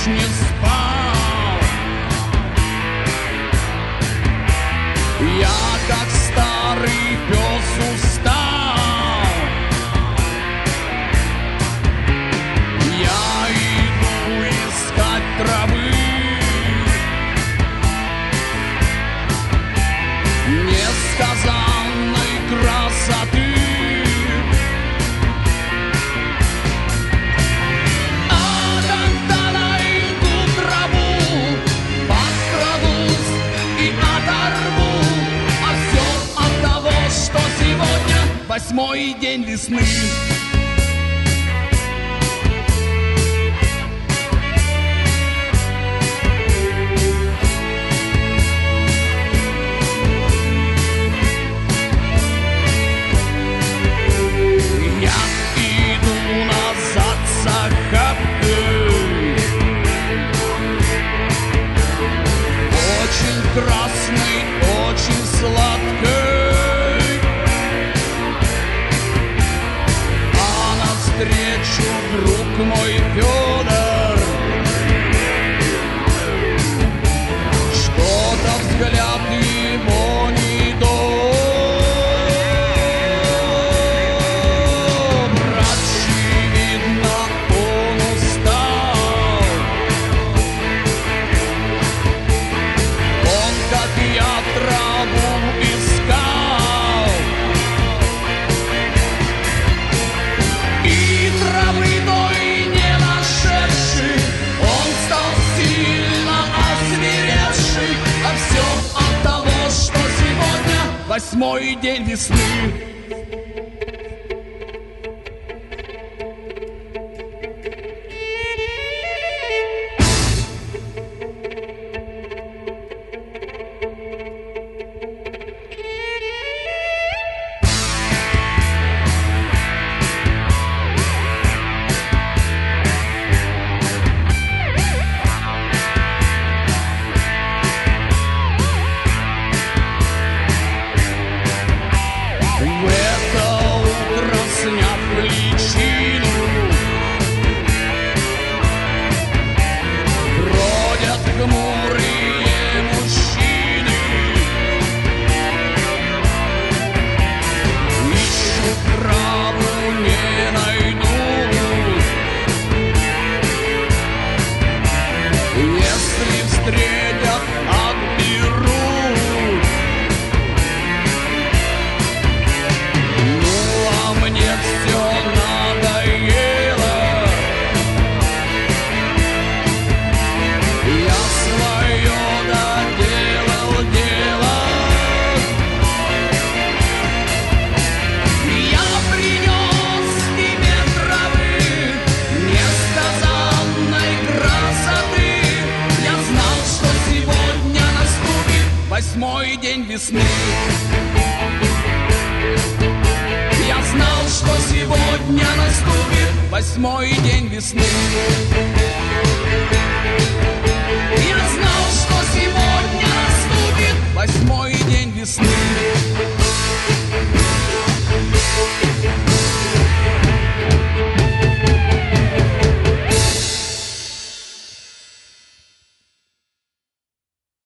ночь не спал. Я, как старый пес, устал. Я иду искать травы, несказанной красоты. Восьмой день весны. Я иду назад с охапкой, очень красной, очень сладкой. Встречу, друг мой Федор, что-то взгляд его не добр. Очевидно, он устал. Он, как я, траву искал. Травы той не нашедший, он стал сильно озверевший. А все от того, что сегодня восьмой день весны. Хмурые мужчины ищут траву, не найдут. Если встретят, отберут. Ну, а мне все надоело. Восьмой день весны. Я знал, что сегодня наступит восьмой день весны.